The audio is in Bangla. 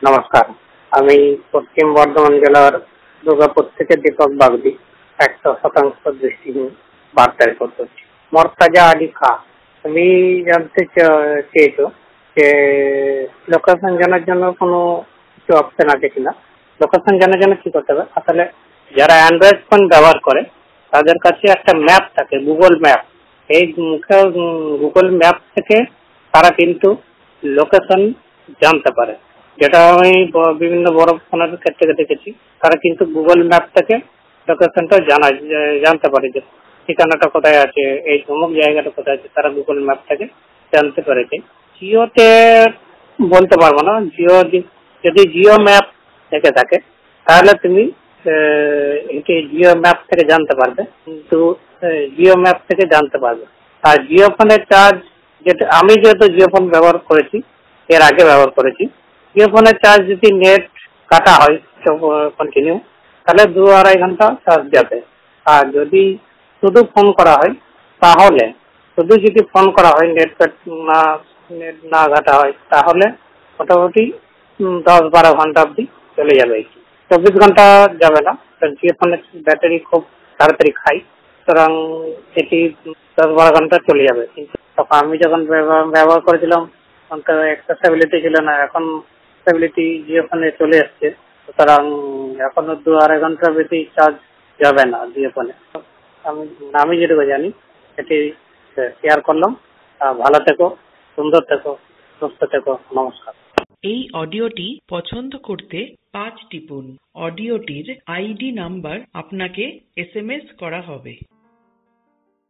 নমস্কার, আমি পশ্চিম বর্ধমান জেলার দুর্গাপুর থেকে দীপক বাগদি 100% দৃষ্টিহীন বার্তা রেকর্ড করছি। মর্তাজা আলী খা, তুমি জানতে চেয়েছো যে লোকেশন জানার জন্য কোনো কিছু অপশন আছে কিনা। লোকেশন জানার জন্য কি করতে হবে, আসলে যারা অ্যান্ড্রয়েড ফোন ব্যবহার করে তাদের কাছে একটা ম্যাপ থাকে, গুগল ম্যাপ। এই গুগল ম্যাপ থেকে তারা কিন্তু লোকেশন জানতে পারে, যেটা আমি বিভিন্ন বড় ফোনের ক্ষেত্রে দেখেছি। তারা কিন্তু গুগল ম্যাপ থেকে লোকেশনটা জানতে পারে যে ঠিকানাটা কোথায় আছে, এই অমুক জায়গাটা কোথায় আছে, তারা গুগল ম্যাপ থেকে জানতে পেরেছে। জিওতে বলতে পারবো না, যদি জিও ম্যাপ থেকে থাকে তাহলে তুমি এটি জিও ম্যাপ থেকে জানতে পারবে, কিন্তু জিও ম্যাপ থেকে জানতে পারবে। আর জিও ফোনের চার্জ, যেহেতু জিও ফোন ব্যবহার করেছি, এর আগে ব্যবহার করেছি, জিও ফোনের চার্জ যদি নেট কাটা হয় কন্টিনিউ, তাহলে 2-2.5 ঘন্টা চার্জ যাবে। আর যদি শুধু ফোন করা হয়, তাহলে যদি ফোন করা হয়, নেট না ঘাটা হয়, তাহলে মোটামুটি 10-12 ঘন্টা অবধি চলে যাবে। 24 ঘন্টা যাবে না, জিও ফোনের ব্যাটারি খুব তাড়াতাড়ি খাই, সুতরাং এটি 10-12 ঘন্টা চলে যাবে। কিন্তু তখন আমি যখন ব্যবহার করেছিলাম তখন তো একটা স্টেবিলিটি ছিল না, এখন স্টেবিলিটি জিও ফোনে চলে এসছে, সুতরাং এখনো 2-2.5 ঘন্টা বেশি চার্জ যাবে না জিও ফোনে। আমি যেটুকু জানি এটি শেয়ার করলাম। ভালো থেকো, সুন্দর থেকো, সুস্থ থেকো, নমস্কার। এই অডিওটি পছন্দ করতে 5 টিপুন। অডিওটির আইডি নাম্বার আপনাকে SMS করা হবে।